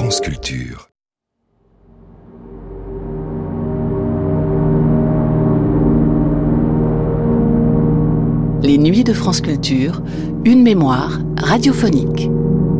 France Culture. Les nuits de France Culture, une mémoire radiophonique.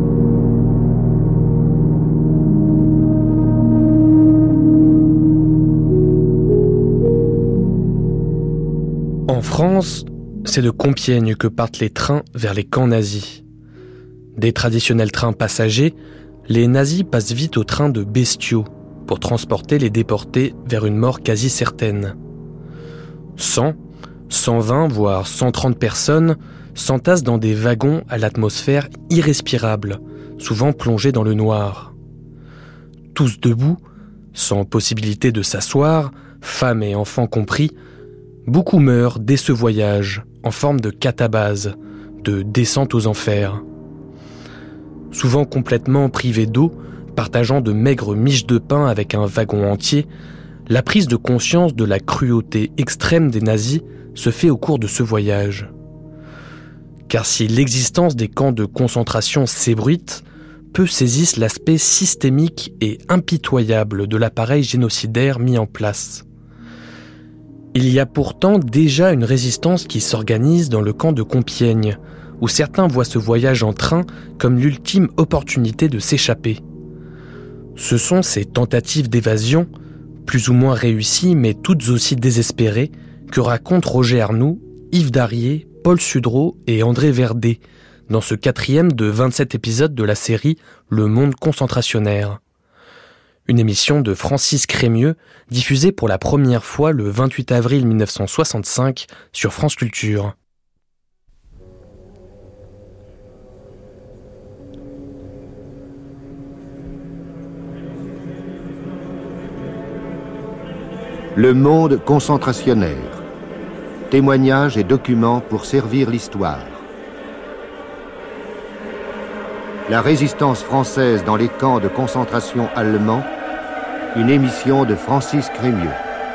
En France, c'est de Compiègne que partent les trains vers les camps nazis. Des traditionnels trains passagers, les nazis passent vite au train de bestiaux pour transporter les déportés vers une mort quasi certaine. 100, 120, voire 130 personnes s'entassent dans des wagons à l'atmosphère irrespirable, souvent plongés dans le noir. Tous debout, sans possibilité de s'asseoir, femmes et enfants compris, beaucoup meurent dès ce voyage, en forme de catabase, de descente aux enfers. Souvent complètement privés d'eau, partageant de maigres miches de pain avec un wagon entier, la prise de conscience de la cruauté extrême des nazis se fait au cours de ce voyage. Car si l'existence des camps de concentration s'ébruite, peu saisissent l'aspect systémique et impitoyable de l'appareil génocidaire mis en place. Il y a pourtant déjà une résistance qui s'organise dans le camp de Compiègne, où certains voient ce voyage en train comme l'ultime opportunité de s'échapper. Ce sont ces tentatives d'évasion, plus ou moins réussies mais toutes aussi désespérées, que racontent Roger Arnoux, Yves Darié, Paul Sudreau et André Verdet, dans ce 4e de 27 épisodes de la série Le Monde concentrationnaire. Une émission de Francis Crémieux, diffusée pour la première fois le 28 avril 1965 sur France Culture. Le monde concentrationnaire. Témoignages et documents pour servir l'histoire. La résistance française dans les camps de concentration allemands. Une émission de Francis Crémieux.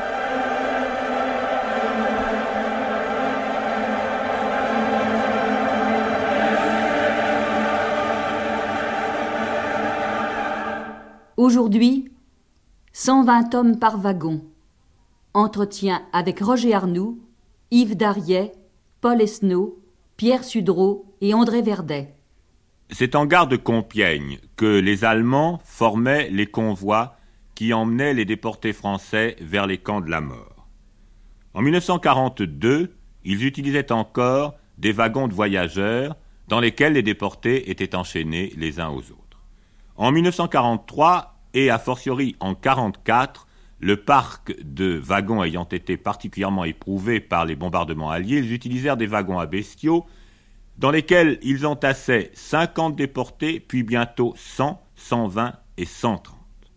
Aujourd'hui, 120 hommes par wagon. Entretien avec Roger Arnoux, Yves Darié, Paul Esnault, Pierre Sudreau et André Verdet. C'est en gare de Compiègne que les Allemands formaient les convois qui emmenaient les déportés français vers les camps de la mort. En 1942, ils utilisaient encore des wagons de voyageurs dans lesquels les déportés étaient enchaînés les uns aux autres. En 1943 et a fortiori en 1944, le parc de wagons ayant été particulièrement éprouvé par les bombardements alliés, ils utilisèrent des wagons à bestiaux dans lesquels ils entassaient 50 déportés, puis bientôt 100, 120 et 130.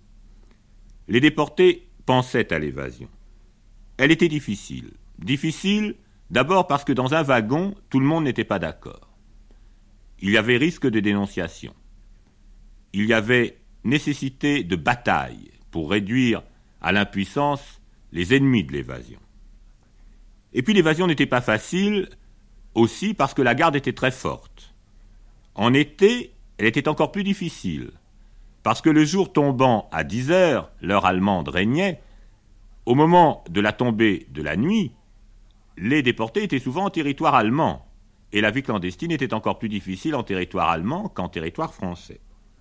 Les déportés pensaient à l'évasion. Elle était difficile. Difficile, d'abord parce que dans un wagon, tout le monde n'était pas d'accord. Il y avait risque de dénonciation. Il y avait nécessité de bataille pour réduire à l'impuissance les ennemis de l'évasion. Et puis l'évasion n'était pas facile aussi parce que la garde était très forte. En été, elle était encore plus difficile, parce que le jour tombant à 10 heures, l'heure allemande régnait, au moment de la tombée de la nuit, les déportés étaient souvent en territoire allemand, et la vie clandestine était encore plus difficile en territoire allemand qu'en territoire français.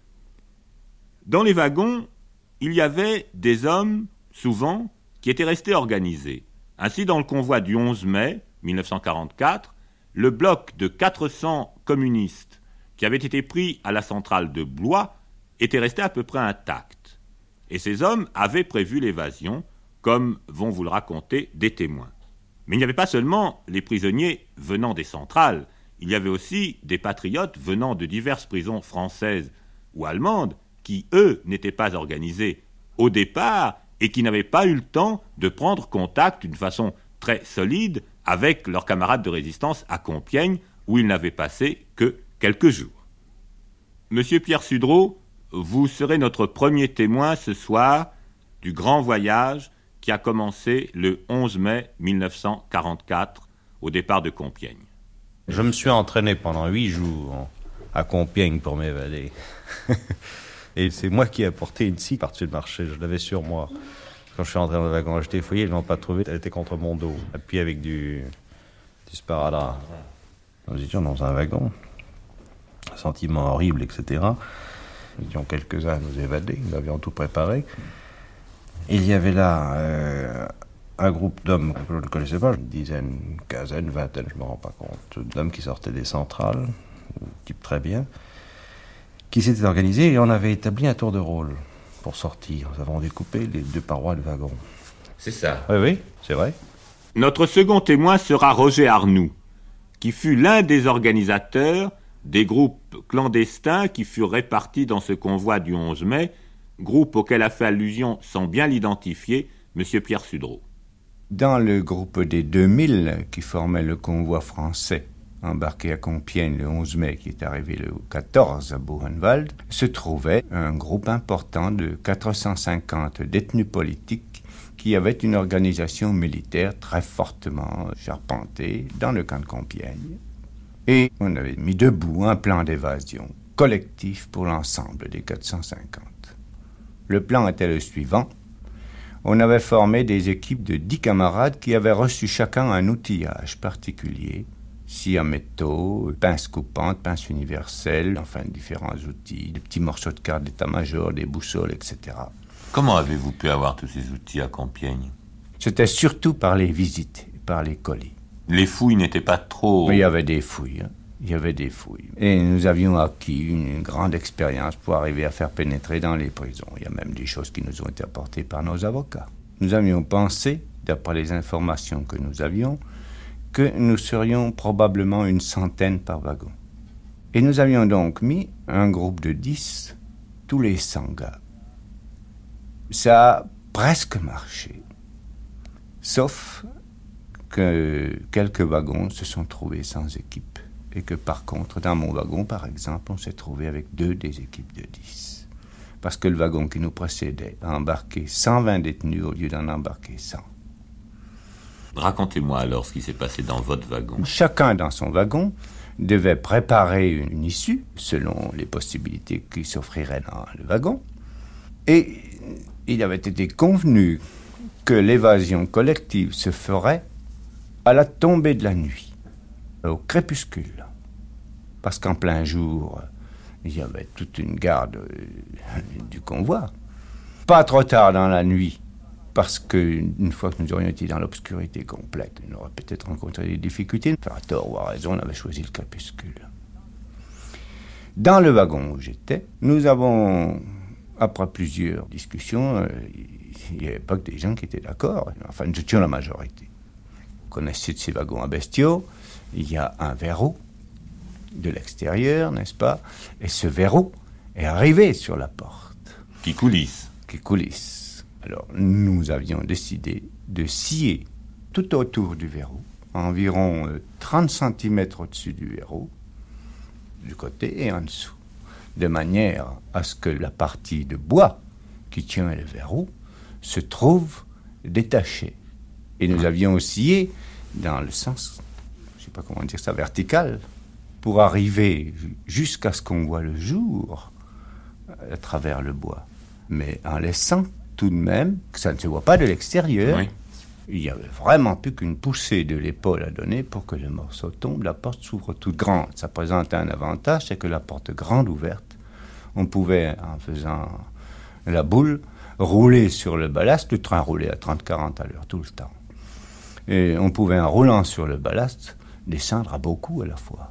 Dans les wagons, il y avait des hommes, souvent, qui étaient restés organisés. Ainsi, dans le convoi du 11 mai 1944, le bloc de 400 communistes qui avait été pris à la centrale de Blois était resté à peu près intact. Et ces hommes avaient prévu l'évasion, comme vont vous le raconter des témoins. Mais il n'y avait pas seulement les prisonniers venant des centrales, il y avait aussi des patriotes venant de diverses prisons françaises ou allemandes qui, eux, n'étaient pas organisés au départ et qui n'avaient pas eu le temps de prendre contact d'une façon très solide avec leurs camarades de résistance à Compiègne, où ils n'avaient passé que quelques jours. Monsieur Pierre Sudreau, vous serez notre premier témoin ce soir du grand voyage qui a commencé le 11 mai 1944 au départ de Compiègne. Je me suis entraîné pendant 8 jours à Compiègne pour m'évader. Et c'est moi qui ai apporté une scie par-dessus le marché. Je l'avais sur moi. Quand je suis rentré dans le wagon, j'étais fouillé, ils ne l'ont pas trouvé. Elle était contre mon dos, appuyée avec du sparadrap. Nous étions dans un wagon. Un sentiment horrible, etc. Nous étions quelques-uns à nous évader. Nous avions tout préparé. Il y avait là un groupe d'hommes que je ne connaissais pas, une dizaine, une quinzaine, une vingtaine, je ne me rends pas compte, d'hommes qui sortaient des centrales, type très bien, qui s'étaient organisés et on avait établi un tour de rôle pour sortir. Nous avons découpé les deux parois du wagon. C'est ça. Oui, c'est vrai. Notre second témoin sera Roger Arnoux, qui fut l'un des organisateurs des groupes clandestins qui furent répartis dans ce convoi du 11 mai, groupe auquel a fait allusion, sans bien l'identifier, M. Pierre Sudreau. Dans le groupe des 2000 qui formait le convoi français embarqué à Compiègne le 11 mai, qui est arrivé le 14 à Buchenwald, se trouvait un groupe important de 450 détenus politiques qui avaient une organisation militaire très fortement charpentée dans le camp de Compiègne. Et on avait mis debout un plan d'évasion collectif pour l'ensemble des 450. Le plan était le suivant. On avait formé des équipes de 10 camarades qui avaient reçu chacun un outillage particulier, scie à métaux, pince coupante, pince universelle, enfin différents outils, des petits morceaux de cartes d'état-major, des boussoles, etc. Comment avez-vous pu avoir tous ces outils à Compiègne? C'était surtout par les visites, par les colis. Les fouilles n'étaient pas trop... Mais il y avait des fouilles, Il y avait des fouilles. Et nous avions acquis une grande expérience pour arriver à faire pénétrer dans les prisons. Il y a même des choses qui nous ont été apportées par nos avocats. Nous avions pensé, d'après les informations que nous avions, que nous serions probablement une centaine par wagon. Et nous avions donc mis un groupe de 10, tous les 100 gars. Ça a presque marché. Sauf que quelques wagons se sont trouvés sans équipe. Et que par contre, dans mon wagon, par exemple, on s'est trouvé avec 2 des équipes de 10. Parce que le wagon qui nous précédait a embarqué 120 détenus au lieu d'en embarquer 100. Racontez-moi alors ce qui s'est passé dans votre wagon. Chacun dans son wagon devait préparer une issue selon les possibilités qui s'offriraient dans le wagon. Et il avait été convenu que l'évasion collective se ferait à la tombée de la nuit, au crépuscule. Parce qu'en plein jour, il y avait toute une garde du convoi. Pas trop tard dans la nuit, parce qu'une fois que nous aurions été dans l'obscurité complète, on aurait peut-être rencontré des difficultés. À tort ou à raison, on avait choisi le crépuscule. Dans le wagon où j'étais, nous avons, après plusieurs discussions, il n'y avait pas que des gens qui étaient d'accord. Enfin, nous étions la majorité. Vous connaissez de ces wagons à bestiaux, il y a un verrou de l'extérieur, n'est-ce pas? Et ce verrou est arrivé sur la porte. Qui coulisse. Qui coulisse. Alors, nous avions décidé de scier tout autour du verrou, environ 30 cm au-dessus du verrou, du côté et en dessous, de manière à ce que la partie de bois qui tient le verrou se trouve détachée. Et nous avions scié dans le sens, je ne sais pas comment dire ça, vertical, pour arriver jusqu'à ce qu'on voit le jour à travers le bois. Mais en laissant tout de même que ça ne se voit pas de l'extérieur. Oui. Il n'y avait vraiment plus qu'une poussée de l'épaule à donner pour que le morceau tombe. La porte s'ouvre toute grande. Ça présentait un avantage, c'est que la porte grande ouverte, on pouvait, en faisant la boule, rouler sur le ballast. Le train roulait à 30-40 à l'heure tout le temps. Et on pouvait, en roulant sur le ballast, descendre à beaucoup à la fois.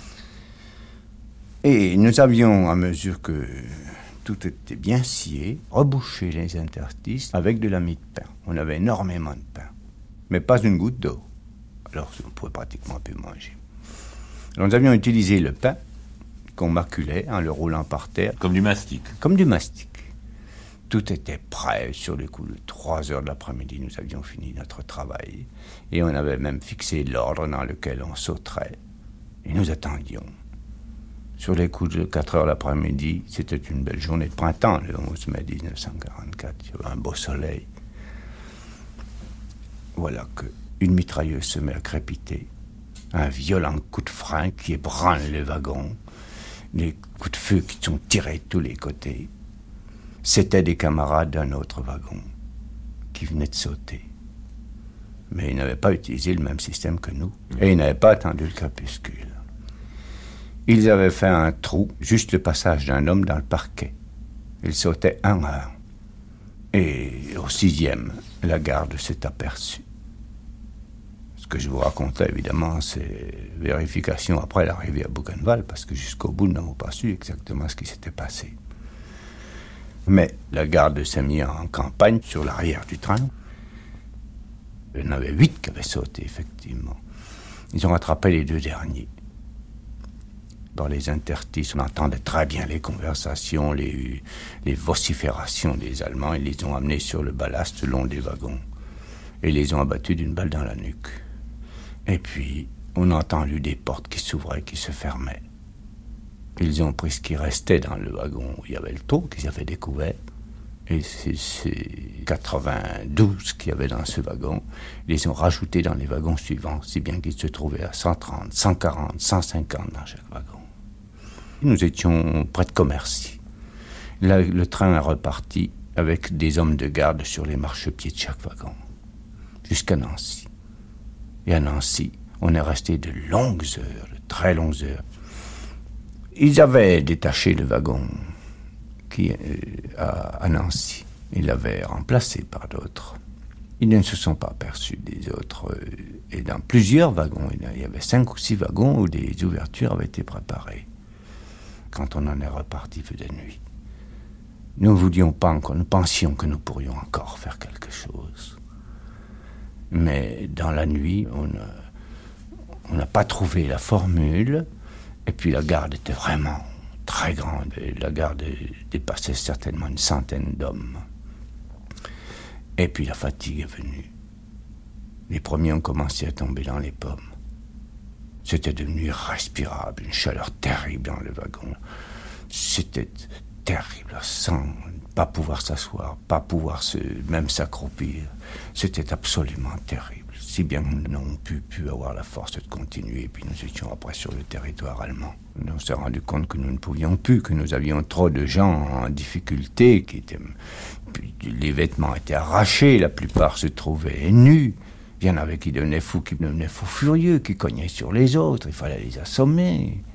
Et nous avions, à mesure que tout était bien scié, rebouché les interstices avec de la mie de pain. On avait énormément de pain, mais pas une goutte d'eau. Alors on pouvait pratiquement plus manger. Alors nous avions utilisé le pain qu'on maculait en le roulant par terre. Comme du mastic. Comme du mastic. Tout était prêt. Sur le coup de 3 heures de l'après-midi, nous avions fini notre travail. Et on avait même fixé l'ordre dans lequel on sauterait. Et nous attendions. Sur les coups de 4 heures l'après-midi, c'était une belle journée de printemps, le 11 mai 1944. Il y avait un beau soleil. Voilà qu'une mitrailleuse se met à crépiter. Un violent coup de frein qui ébranle le wagon. Des coups de feu qui sont tirés de tous les côtés. C'étaient des camarades d'un autre wagon qui venaient de sauter. Mais ils n'avaient pas utilisé le même système que nous. Et ils n'avaient pas attendu le crépuscule. Ils avaient fait un trou, juste le passage d'un homme dans le parquet. Ils sautaient un à un. Et au 6e, la garde s'est aperçue. Ce que je vous raconte là, évidemment, c'est vérification après l'arrivée à Bouquenval, parce que jusqu'au bout, nous n'avons pas su exactement ce qui s'était passé. Mais la garde s'est mise en campagne sur l'arrière du train. Il y en avait 8 qui avaient sauté, effectivement. Ils ont attrapé les 2 derniers. Dans les interstices, on entendait très bien les conversations, les vociférations des Allemands. Ils les ont amenés sur le ballast le long des wagons. Et ils les ont abattus d'une balle dans la nuque. Et puis, on a entendu des portes qui s'ouvraient, qui se fermaient. Ils ont pris ce qui restait dans le wagon où il y avait le trou qu'ils avaient découvert. Et c'est 92 qu'il y avait dans ce wagon. Ils les ont rajoutés dans les wagons suivants, si bien qu'ils se trouvaient à 130, 140, 150 dans chaque wagon. Nous étions près de Commercy. Là, le train est reparti avec des hommes de garde sur les marchepieds de chaque wagon, jusqu'à Nancy. Et à Nancy, on est resté de longues heures, de très longues heures. Ils avaient détaché le wagon à Nancy. Ils l'avaient remplacé par d'autres. Ils ne se sont pas aperçus des autres. Et dans plusieurs wagons, il y avait 5 ou 6 wagons où des ouvertures avaient été préparées. Quand on en est reparti, il faisait nuit. Nous ne voulions pas encore, nous pensions que nous pourrions encore faire quelque chose. Mais dans la nuit, on n'a pas trouvé la formule. Et puis la garde était vraiment très grande. Et la garde dépassait certainement une centaine d'hommes. Et puis la fatigue est venue. Les premiers ont commencé à tomber dans les pommes. C'était devenu irrespirable, une chaleur terrible dans le wagon. C'était terrible, sans pas pouvoir s'asseoir, pas pouvoir même s'accroupir. C'était absolument terrible. Si bien que nous n'avons pu avoir la force de continuer, et puis nous étions après sur le territoire allemand. On s'est rendu compte que nous ne pouvions plus, que nous avions trop de gens en difficulté, puis les vêtements étaient arrachés, la plupart se trouvaient nus. Il y en avait qui devenaient fous furieux, qui cognaient sur les autres, il fallait les assommer.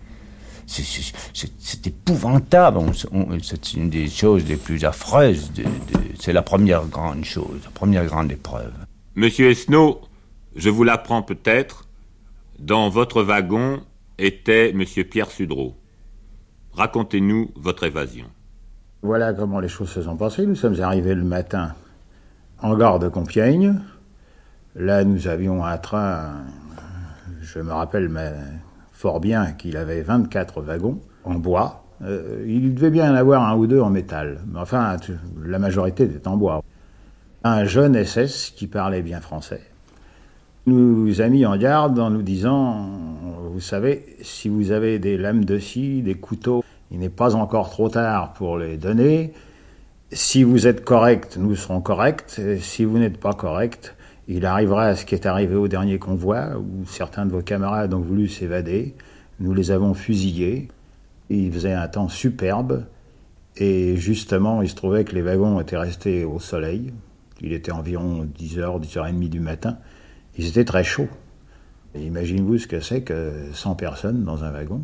C'est épouvantable, c'est une des choses les plus affreuses, c'est la première grande chose, la première grande épreuve. Monsieur Esnault, je vous l'apprends peut-être, dans votre wagon était Monsieur Pierre Sudreau. Racontez-nous votre évasion. Voilà comment les choses se sont passées. Nous sommes arrivés le matin en gare de Compiègne. Là, nous avions un train, je me rappelle fort bien qu'il avait 24 wagons en bois. Il devait bien y en avoir 1 ou 2 en métal. Mais enfin, la majorité était en bois. Un jeune SS qui parlait bien français nous a mis en garde en nous disant « Vous savez, si vous avez des lames de scie, des couteaux, il n'est pas encore trop tard pour les donner. Si vous êtes correct, nous serons corrects. Et si vous n'êtes pas correct, il arrivera à ce qui est arrivé au dernier convoi, où certains de vos camarades ont voulu s'évader. Nous les avons fusillés. Il faisait un temps superbe. Et justement, il se trouvait que les wagons étaient restés au soleil. Il était environ 10h, 10h30 du matin. Ils étaient très chauds. Et imaginez-vous ce que c'est que 100 personnes dans un wagon,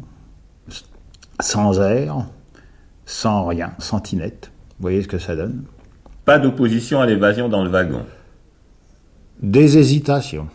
sans air, sans rien, sans tinette. Vous voyez ce que ça donne? Pas d'opposition à l'évasion dans le wagon. Des hésitations.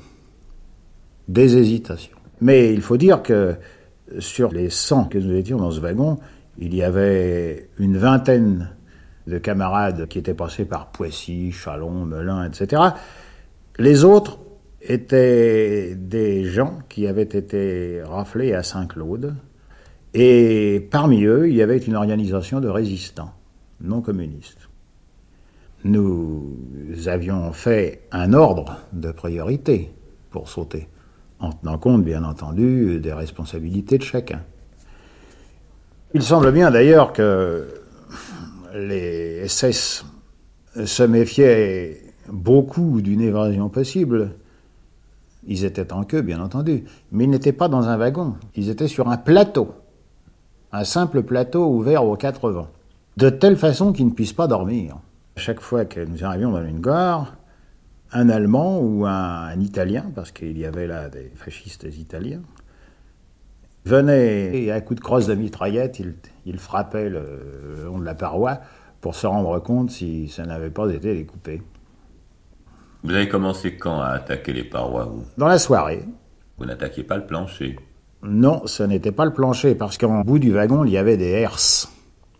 Mais il faut dire que sur les 100 que nous étions dans ce wagon, il y avait une vingtaine de camarades qui étaient passés par Poissy, Châlons, Melun, etc. Les autres étaient des gens qui avaient été raflés à Saint-Claude. Et parmi eux, il y avait une organisation de résistants non communistes. Nous avions fait un ordre de priorité pour sauter, en tenant compte, bien entendu, des responsabilités de chacun. Il semble bien d'ailleurs que les SS se méfiaient beaucoup d'une évasion possible. Ils étaient en queue, bien entendu, mais ils n'étaient pas dans un wagon, ils étaient sur un plateau, un simple plateau ouvert aux 4 vents. de telle façon qu'ils ne puissent pas dormir. À chaque fois que nous arrivions dans une gare, un Allemand ou un Italien, parce qu'il y avait là des fascistes italiens, venait et à coups de crosse de mitraillette, il frappait le long de la paroi pour se rendre compte si ça n'avait pas été découpé. Vous avez commencé quand à attaquer les parois, vous ? Dans la soirée. Vous n'attaquiez pas le plancher ? Non, ce n'était pas le plancher, parce qu'en bout du wagon, il y avait des herses.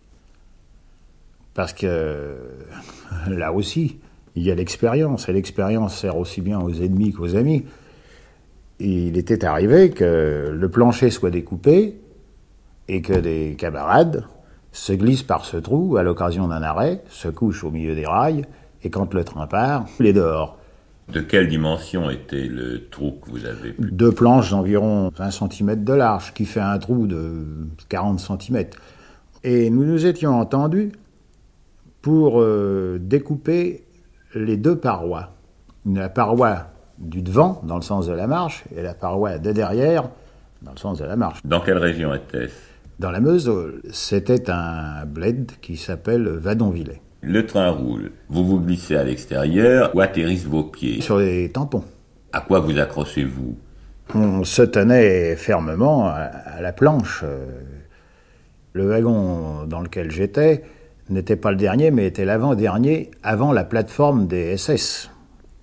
Parce que, là aussi, il y a l'expérience, et l'expérience sert aussi bien aux ennemis qu'aux amis. Et il était arrivé que le plancher soit découpé, et que des camarades se glissent par ce trou à l'occasion d'un arrêt, se couchent au milieu des rails, et quand le train part, il est dehors. De quelle dimension était le trou que vous avez pu... 2 planches d'environ 20 cm de large, qui fait un trou de 40 cm. Et nous nous étions entendus pour découper les 2 parois. La paroi du devant, dans le sens de la marche, et la paroi de derrière, dans le sens de la marche. Dans quelle région était-ce ? Dans la Meuse, c'était un bled qui s'appelle Vadonvillers. Le train roule. Vous vous glissez à l'extérieur, où atterrissent vos pieds ? Sur les tampons. À quoi vous accrochez-vous ? On se tenait fermement à la planche. Le wagon dans lequel j'étais n'était pas le dernier, mais était l'avant-dernier, avant la plateforme des SS.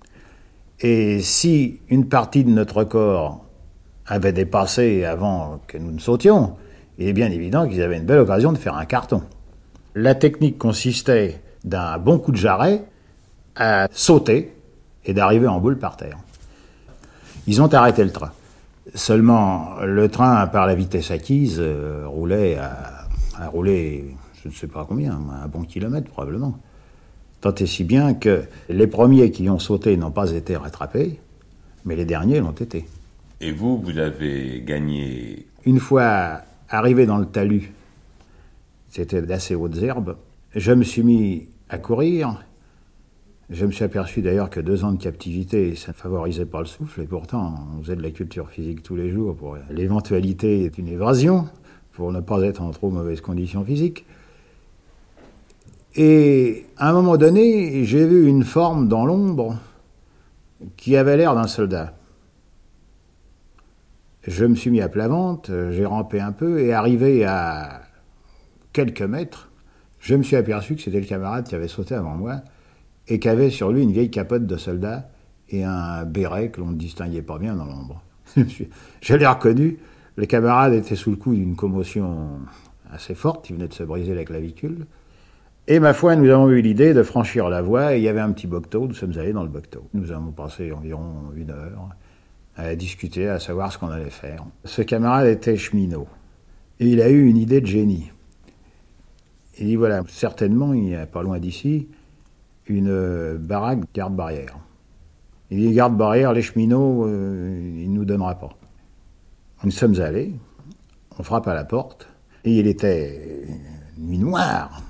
Et si une partie de notre corps avait dépassé avant que nous ne sautions, il est bien évident qu'ils avaient une belle occasion de faire un carton. La technique consistait d'un bon coup de jarret à sauter et d'arriver en boule par terre. Ils ont arrêté le train. Seulement, le train, par la vitesse acquise, roulait à rouler, je ne sais pas combien, un bon kilomètre probablement. Tant et si bien que les premiers qui ont sauté n'ont pas été rattrapés, mais les derniers l'ont été. Et vous avez gagné... Une fois arrivé dans le talus, c'était d'assez hautes herbes, je me suis mis à courir. Je me suis aperçu d'ailleurs que 2 ans de captivité, ça ne favorisait pas le souffle, et pourtant on faisait de la culture physique tous les jours pour l'éventualité d'une évasion, pour ne pas être en trop mauvaise condition physique. Et à un moment donné, j'ai vu une forme dans l'ombre qui avait l'air d'un soldat. Je me suis mis à plat ventre, j'ai rampé un peu, et arrivé à quelques mètres, je me suis aperçu que c'était le camarade qui avait sauté avant moi, et qui avait sur lui une vieille capote de soldat et un béret que l'on ne distinguait pas bien dans l'ombre. Je l'ai reconnu, le camarade était sous le coup d'une commotion assez forte, il venait de se briser la clavicule, et ma foi, nous avons eu l'idée de franchir la voie, et il y avait un petit bocteau, nous sommes allés dans le bocteau. Nous avons passé environ 1 heure à discuter, à savoir ce qu'on allait faire. Ce camarade était cheminot, et il a eu une idée de génie. Il dit, voilà, certainement, il n'y a pas loin d'ici, une baraque garde-barrière. Il dit, garde-barrière, les cheminots, il ne nous donnera pas. Nous sommes allés, on frappe à la porte, et il était nuit noire.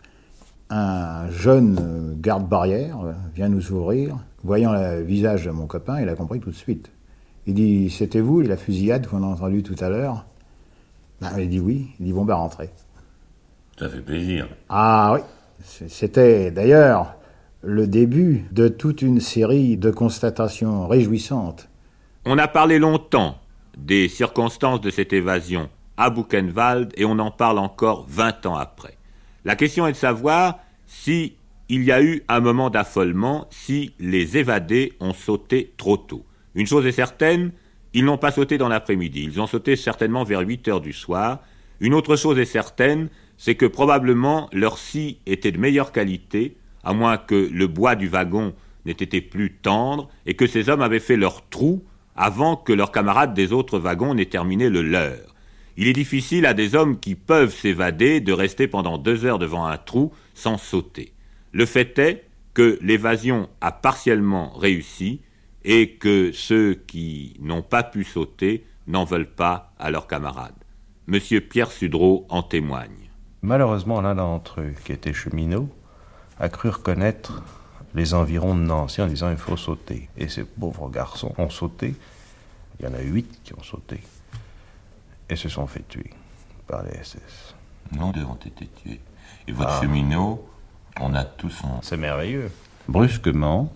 Un jeune garde-barrière vient nous ouvrir. Voyant le visage de mon copain, il a compris tout de suite. Il dit, c'était vous, la fusillade qu'on a entendue tout à l'heure ? Il dit oui. Il dit, bon, rentrez. Ça fait plaisir. Ah oui, c'était d'ailleurs le début de toute une série de constatations réjouissantes. On a parlé longtemps des circonstances de cette évasion à Buchenwald et on en parle encore 20 ans après. La question est de savoir si il y a eu un moment d'affolement, si les évadés ont sauté trop tôt. Une chose est certaine, ils n'ont pas sauté dans l'après-midi, ils ont sauté certainement vers 8 heures du soir. Une autre chose est certaine, c'est que probablement leur scie était de meilleure qualité, à moins que le bois du wagon n'ait été plus tendre et que ces hommes avaient fait leur trou avant que leurs camarades des autres wagons n'aient terminé le leur. Il est difficile à des hommes qui peuvent s'évader de rester pendant 2 heures devant un trou sans sauter. Le fait est que l'évasion a partiellement réussi et que ceux qui n'ont pas pu sauter n'en veulent pas à leurs camarades. Monsieur Pierre Sudreau en témoigne. Malheureusement, l'un d'entre eux, qui était cheminot, a cru reconnaître les environs de Nancy en disant « il faut sauter ». Et ces pauvres garçons ont sauté. Il y en a 8 qui ont sauté et se sont fait tuer par les SS. Non, deux ont été tués. Et votre cheminot, on a tout son... C'est merveilleux. Brusquement,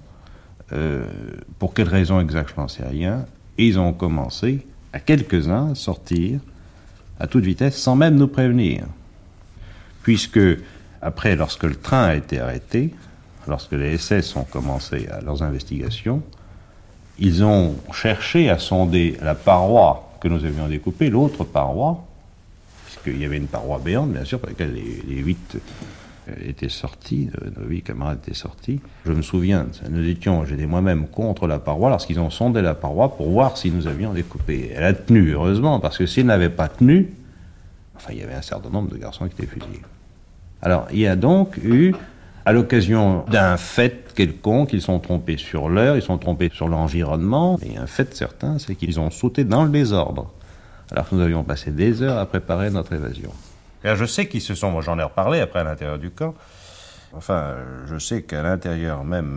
pour quelle raison exacte, je n'en sais rien, ils ont commencé, à quelques-uns, à sortir à toute vitesse, sans même nous prévenir. Puisque, après, lorsque le train a été arrêté, lorsque les SS ont commencé leurs investigations, ils ont cherché à sonder la paroi que nous avions découpée, l'autre paroi, puisqu'il y avait une paroi béante, bien sûr, par laquelle les 8 étaient sortis, nos 8 camarades étaient sortis. Je me souviens, j'étais moi-même contre la paroi lorsqu'ils ont sondé la paroi pour voir si nous avions découpé. Elle a tenu, heureusement, parce que s'ils n'avaient pas tenu, il y avait un certain nombre de garçons qui étaient fusillés. Alors, il y a donc eu, à l'occasion d'un fait quelconque, ils sont trompés sur l'heure, ils sont trompés sur l'environnement, et un fait certain, c'est qu'ils ont sauté dans le désordre, alors que nous avions passé des heures à préparer notre évasion. Et je sais qu'ils se sont, moi j'en ai reparlé après à l'intérieur du camp, je sais qu'à l'intérieur même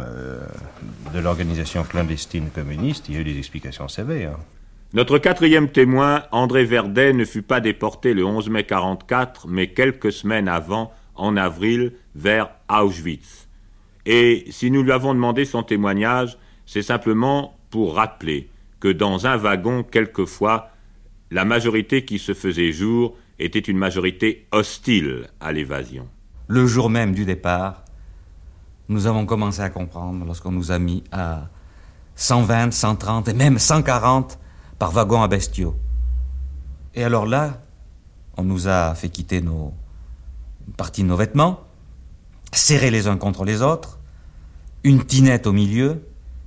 de l'organisation clandestine communiste, il y a eu des explications sévères. Notre 4e témoin, André Verdet, ne fut pas déporté le 11 mai 1944, mais quelques semaines avant, en avril, vers Auschwitz. Et si nous lui avons demandé son témoignage, c'est simplement pour rappeler que dans un wagon, quelquefois, la majorité qui se faisait jour était une majorité hostile à l'évasion. Le jour même du départ, nous avons commencé à comprendre lorsqu'on nous a mis à 120, 130 et même 140 par wagon à bestiaux. Et alors là, on nous a fait quitter une partie de nos vêtements, serrés les uns contre les autres, une tinette au milieu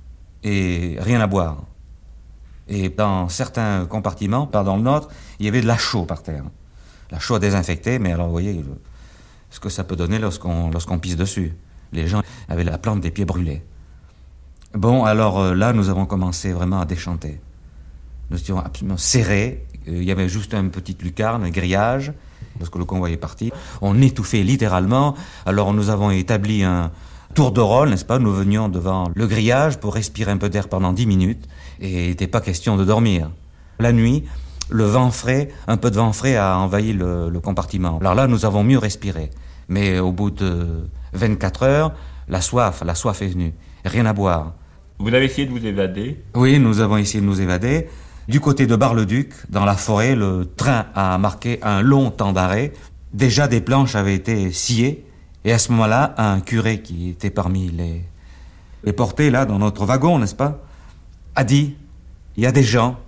et rien à boire. Et dans certains compartiments, pas dans le nôtre, il y avait de la chaux par terre. La chaux à désinfecter, mais alors vous voyez ce que ça peut donner lorsqu'on pisse dessus. Les gens avaient la plante des pieds brûlés. Bon, alors là, nous avons commencé vraiment à déchanter. Nous étions absolument serrés. Il y avait juste une petite lucarne, un grillage. Lorsque le convoi est parti, on étouffait littéralement. Alors nous avons établi un tour de rôle, n'est-ce pas? Nous venions devant le grillage pour respirer un peu d'air pendant 10 minutes. Et il n'était pas question de dormir. La nuit, le vent frais, un peu de vent frais a envahi le compartiment. Alors là, nous avons mieux respiré. Mais au bout de 24 heures, la soif est venue. Rien à boire. Vous avez essayé de vous évader? Oui, nous avons essayé de nous évader. Du côté de Bar-le-Duc, dans la forêt, le train a marqué un long temps d'arrêt. Déjà, des planches avaient été sciées. Et à ce moment-là, un curé qui était parmi les portés, là, dans notre wagon, n'est-ce pas, a dit, il y a des gens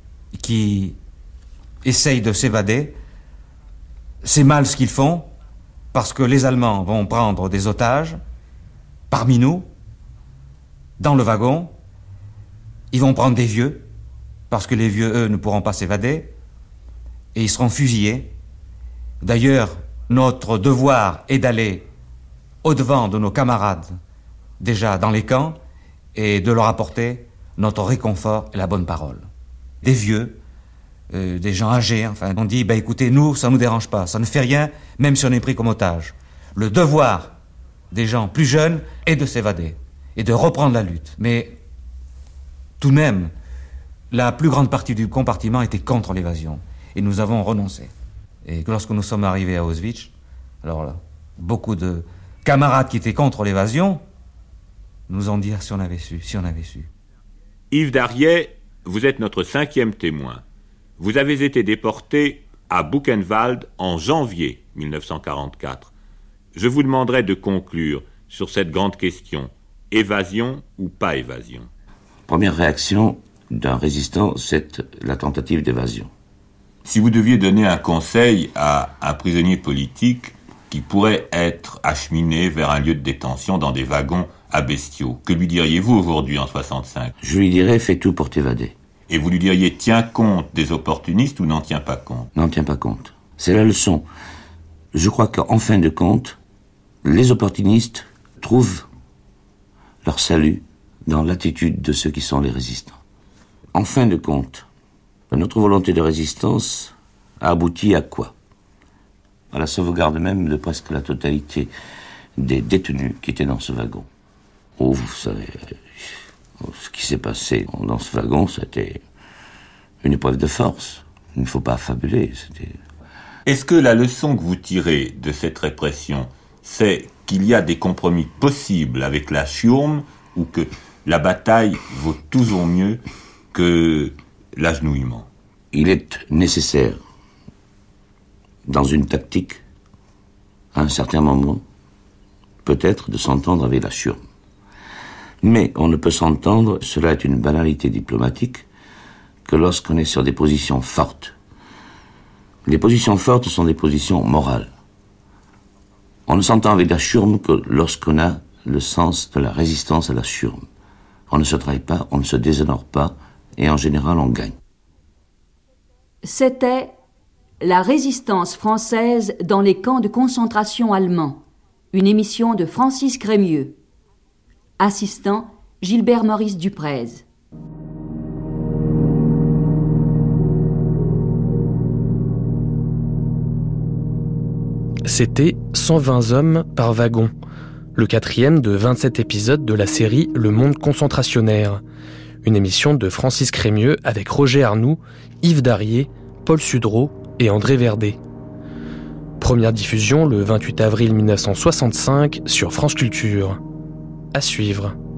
qui essayent de s'évader. C'est mal ce qu'ils font, parce que les Allemands vont prendre des otages parmi nous, dans le wagon. Ils vont prendre des vieux, parce que les vieux, eux, ne pourront pas s'évader, et ils seront fusillés. D'ailleurs, notre devoir est d'aller au-devant de nos camarades, déjà dans les camps, et de leur apporter notre réconfort et la bonne parole. Des vieux, des gens âgés, enfin, on dit, écoutez, nous, ça ne nous dérange pas, ça ne fait rien, même si on est pris comme otage. Le devoir des gens plus jeunes est de s'évader, et de reprendre la lutte. Mais, tout de même, la plus grande partie du compartiment était contre l'évasion, et nous avons renoncé. Et lorsque nous sommes arrivés à Auschwitz, alors là, beaucoup de camarades qui étaient contre l'évasion nous ont dit, si on avait su. Yves Darriet, vous êtes notre 5e témoin. Vous avez été déporté à Buchenwald en janvier 1944. Je vous demanderai de conclure sur cette grande question, évasion ou pas évasion. Première réaction d'un résistant, c'est la tentative d'évasion. Si vous deviez donner un conseil à un prisonnier politique qui pourrait être acheminé vers un lieu de détention dans des wagons à bestiaux, que lui diriez-vous aujourd'hui en 65? Je lui dirais, fais tout pour t'évader. Et vous lui diriez, tiens compte des opportunistes ou n'en tiens pas compte? N'en tiens pas compte. C'est la leçon. Je crois qu'en fin de compte, les opportunistes trouvent leur salut dans l'attitude de ceux qui sont les résistants. En fin de compte, notre volonté de résistance a abouti à quoi? À la sauvegarde même de presque la totalité des détenus qui étaient dans ce wagon. Oh, vous savez, ce qui s'est passé dans ce wagon, c'était une épreuve de force. Il ne faut pas fabuler. Est-ce que la leçon que vous tirez de cette répression, c'est qu'il y a des compromis possibles avec la Schurm ou que la bataille vaut toujours mieux que l'agenouillement? Il est nécessaire, dans une tactique, à un certain moment, peut-être de s'entendre avec la Schurm. Mais on ne peut s'entendre, cela est une banalité diplomatique, que lorsqu'on est sur des positions fortes. Les positions fortes sont des positions morales. On ne s'entend avec la Schurm que lorsqu'on a le sens de la résistance à la Schurm. On ne se trahit pas, on ne se déshonore pas, et en général on gagne. C'était La résistance française dans les camps de concentration allemands, une émission de Francis Crémieux. Assistant, Gilbert Maurice Duprez. C'était 120 hommes par wagon, le 4e de 27 épisodes de la série Le Monde concentrationnaire, une émission de Francis Crémieux avec Roger Arnoux, Yves Darié, Paul Sudreau et André Verdet. Première diffusion le 28 avril 1965 sur France Culture. À suivre.